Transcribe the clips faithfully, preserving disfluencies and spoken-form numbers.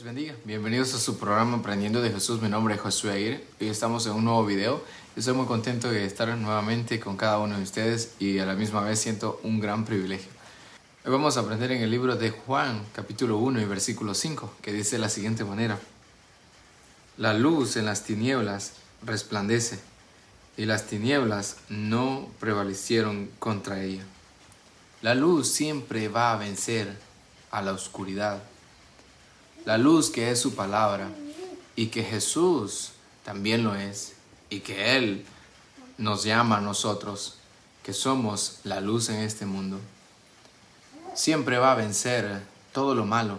bendiga. Bienvenidos a su programa Aprendiendo de Jesús. Mi nombre es Josué Aguirre. Hoy estamos en un nuevo video. Estoy muy contento de estar nuevamente con cada uno de ustedes y a la misma vez siento un gran privilegio. Hoy vamos a aprender en el libro de Juan, capítulo uno y versículo cinco, que dice de la siguiente manera: La luz en las tinieblas resplandece, y las tinieblas no prevalecieron contra ella. La luz siempre va a vencer a la oscuridad. La luz que es su palabra y que Jesús también lo es y que Él nos llama a nosotros, que somos la luz en este mundo, siempre va a vencer todo lo malo.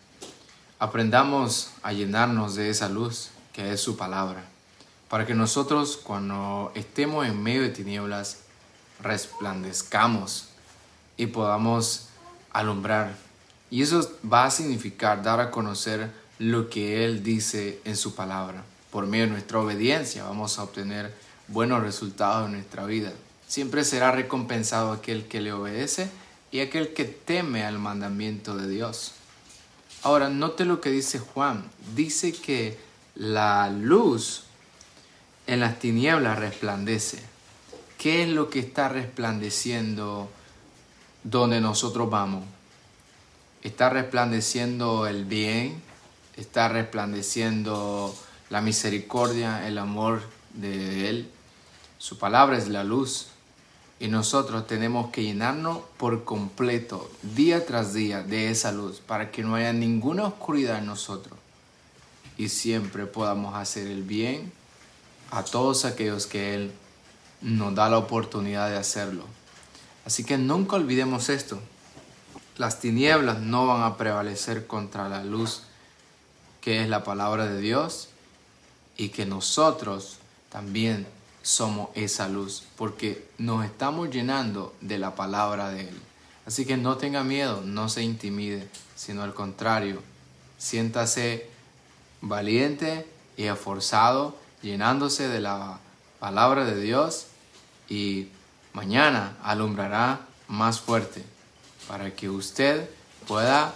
Aprendamos a llenarnos de esa luz que es su palabra, para que nosotros cuando estemos en medio de tinieblas resplandezcamos y podamos alumbrar. Y eso va a significar dar a conocer lo que Él dice en su palabra. Por medio de nuestra obediencia vamos a obtener buenos resultados en nuestra vida. Siempre será recompensado aquel que le obedece y aquel que teme al mandamiento de Dios. Ahora, note lo que dice Juan. Dice que la luz en las tinieblas resplandece. ¿Qué es lo que está resplandeciendo donde nosotros vamos? Está resplandeciendo el bien, está resplandeciendo la misericordia, el amor de Él. Su palabra es la luz y nosotros tenemos que llenarnos por completo, día tras día, de esa luz para que no haya ninguna oscuridad en nosotros y siempre podamos hacer el bien a todos aquellos que Él nos da la oportunidad de hacerlo. Así que nunca olvidemos esto. Las tinieblas no van a prevalecer contra la luz que es la palabra de Dios y que nosotros también somos esa luz porque nos estamos llenando de la palabra de Él. Así que no tenga miedo, no se intimide, sino al contrario, siéntase valiente y esforzado llenándose de la palabra de Dios y mañana alumbrará más fuerte, para que usted pueda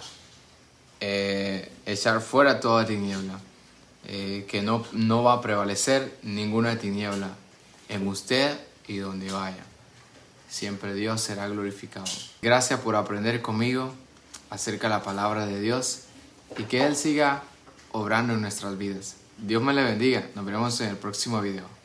eh, echar fuera toda tiniebla, eh, que no, no va a prevalecer ninguna tiniebla en usted y donde vaya. Siempre Dios será glorificado. Gracias por aprender conmigo acerca de la palabra de Dios y que Él siga obrando en nuestras vidas. Dios me le bendiga. Nos veremos en el próximo video.